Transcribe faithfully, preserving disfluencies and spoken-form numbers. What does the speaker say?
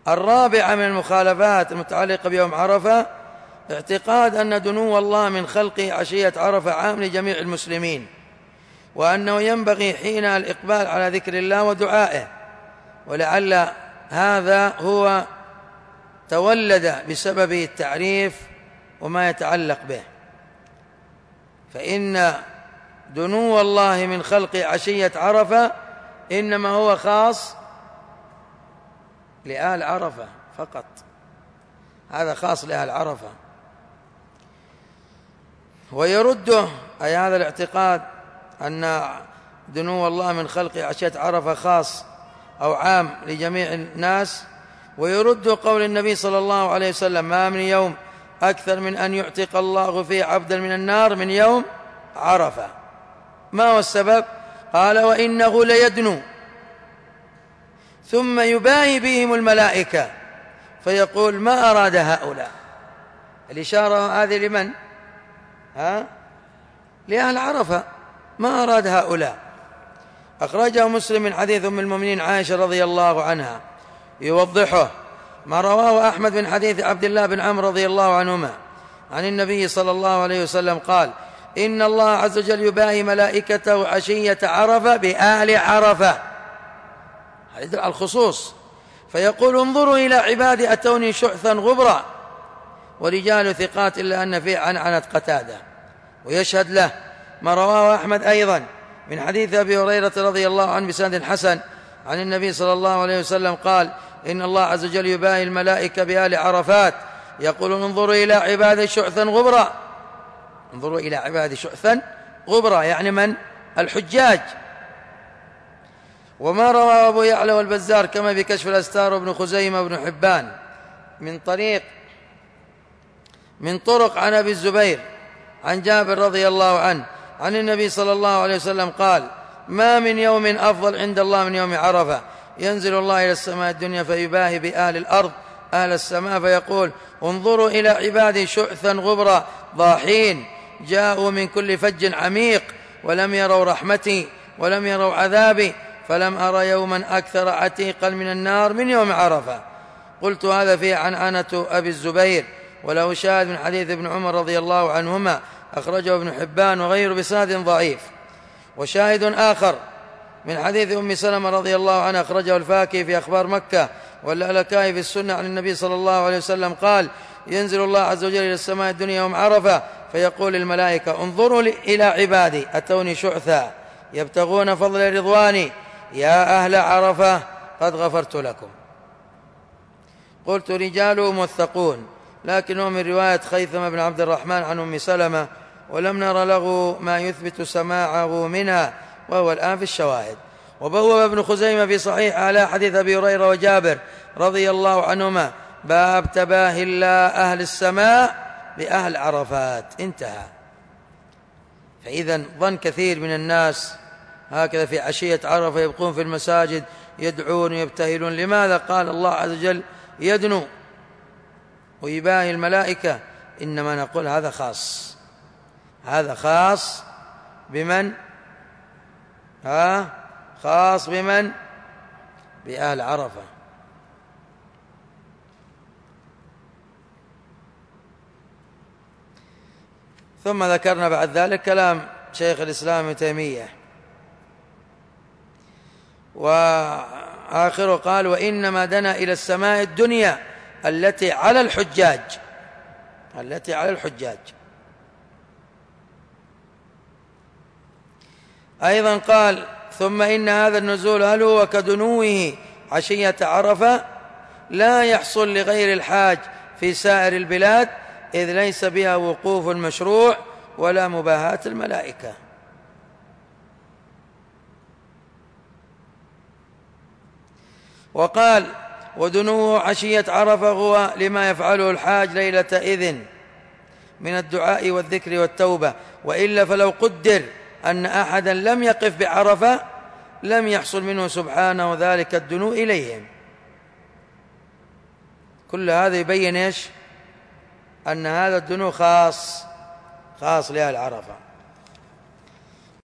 الرابعة من المخالفات المتعلقة بيوم عرفة اعتقاد أن دنو الله من خلقه عشية عرفة عام لجميع المسلمين، وأنه ينبغي حين الإقبال على ذكر الله ودعائه، ولعل هذا هو تولد بسبب التعريف وما يتعلق به. فإن دنو الله من خلقه عشية عرفة إنما هو خاص لأهل عرفة فقط، هذا خاص لأهل عرفة. ويرده أي هذا الاعتقاد أن دنو الله من خلقه عشية عرفة خاص أو عام لجميع الناس، ويرد قول النبي صلى الله عليه وسلم: ما من يوم أكثر من أن يعتق الله فيه عبدا من النار من يوم عرفة. ما هو السبب؟ قال: وإنه ليدنو ثم يباهي بهم الملائكة فيقول: ما أراد هؤلاء. الإشارة هذه لمن؟ ها؟ لأهل عرفة. ما أراد هؤلاء. أخرجه مسلم من حديث أم المؤمنين عائشة رضي الله عنها يوضحه ما رواه أحمد من حديث عبد الله بن عمرو رضي الله عنهما عن النبي صلى الله عليه وسلم قال: إن الله عز وجل يباهي ملائكته عشية عرفة بأهل عرفة، هذا على الخصوص، فيقول: انظروا إلى عبادي أتوني شعثا غبرا، ورجال ثقات إلا أن فيه عنعنة قتادة. ويشهد له ما رواه أحمد أيضا من حديث أبي هريرة رضي الله عنه بسند حسن عن النبي صلى الله عليه وسلم قال: إن الله عز وجل يباهي الملائكة بآل عرفات يقول: انظروا إلى عبادي شعثا غبرا. انظروا إلى عبادي شعثا غبرا يعني من؟ الحجاج. وما روى أبو يعلى والبزار كما بكشف الأستار وابن خزيمة وابن حبان من طريق من طرق عن أبي الزبير عن جابر رضي الله عنه عن النبي صلى الله عليه وسلم قال: ما من يوم أفضل عند الله من يوم عرفة، ينزل الله إلى السماء الدنيا فيباهي بأهل الأرض أهل السماء فيقول: انظروا إلى عبادي شعثا غبرا ضاحين جاءوا من كل فج عميق ولم يروا رحمتي ولم يروا عذابي، فلم أرى يوما أكثر عتيقا من النار من يوم عرفة. قلت: هذا فيه عنعنة أبي الزبير، وله شاهد من حديث ابن عمر رضي الله عنهما أخرجه ابن حبان وغيره بسند ضعيف. وشاهد آخر من حديث أم سلمة رضي الله عنها أخرجه الفاكهي في أخبار مكة واللالكائي في السنة عن النبي صلى الله عليه وسلم قال: ينزل الله عز وجل إلى السماء الدنيا يوم عرفة فيقول للملائكة: انظروا إلى عبادي أتوني شعثا يبتغون فضل رضواني، يا أهل عرفة قد غفرت لكم. قلت: رجاله موثقون، لكنه من رواية خيثم بن عبد الرحمن عن أم سلمة، ولم نر له ما يثبت سماعه منها، وهو الآن في الشواهد. وبوب ابن خزيمة في صحيح على حديث أبي هريرة وجابر رضي الله عنهما باب تباهي الله أهل السماء بأهل عرفات، انتهى. فإذا ظن كثير من الناس هكذا في عشية عرفة يبقون في المساجد يدعون ويبتهلون. لماذا؟ قال الله عز وجل: يدنو ويباهي الملائكة. إنما نقول هذا خاص، هذا خاص بمن؟ ها؟ خاص بمن؟ بأهل عرفة. ثم ذكرنا بعد ذلك كلام شيخ الإسلام ابن تيمية، وآخره قال: وإنما دنا إلى السماء الدنيا التي على الحجاج، التي على الحجاج. أيضا قال: ثم إن هذا النزول هل هو كدنوه عشية عرفة لا يحصل لغير الحاج في سائر البلاد، إذ ليس بها وقوف مشروع ولا مباهاة الملائكة. وقال: ودنوه عشية عرفة هو لما يفعله الحاج ليلة إذن من الدعاء والذكر والتوبة، وإلا فلو قدر أن أحدا لم يقف بعرفة لم يحصل منه سبحانه ذلك الدنو إليهم. كل هذا يبين إيش؟ أن هذا الدنو خاص خاص لأهل عرفة.